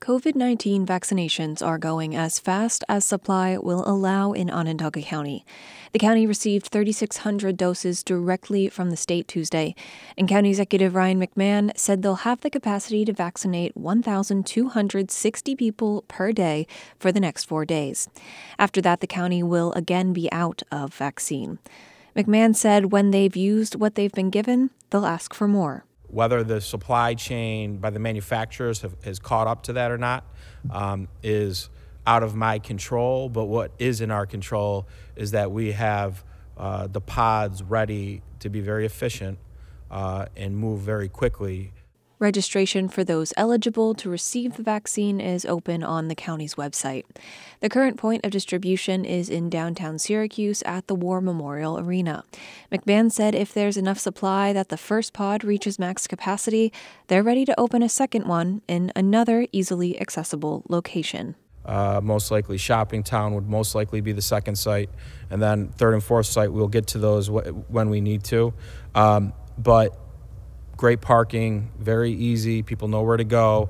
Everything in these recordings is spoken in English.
COVID-19 vaccinations are going as fast as supply will allow in Onondaga County. The county received 3,600 doses directly from the state Tuesday, and County Executive Ryan McMahon said they'll have the capacity to vaccinate 1,260 people per day for the next 4 days. After that, the county will again be out of vaccine. McMahon said when they've used what they've been given, they'll ask for more. Whether the supply chain by the manufacturers has caught up to that or not is out of my control, but what is in our control is that we have the pods ready to be very efficient and move very quickly. Registration for those eligible to receive the vaccine is open on the county's website. The current point of distribution is in downtown Syracuse at the War Memorial Arena. McMahon said if there's enough supply that the first pod reaches max capacity, they're ready to open a second one in another easily accessible location. Most likely Shoppingtown would most likely be the second site, and then third and fourth site we'll get to those when we need to. But great parking, very easy. People know where to go.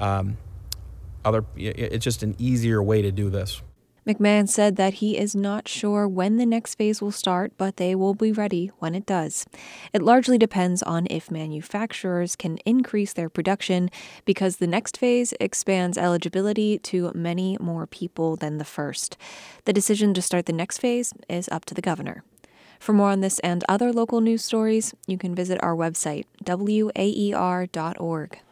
It's just an easier way to do this. McMahon said that he is not sure when the next phase will start, but they will be ready when it does. It largely depends on if manufacturers can increase their production, because the next phase expands eligibility to many more people than the first. The decision to start the next phase is up to the governor. For more on this and other local news stories, you can visit our website, waer.org.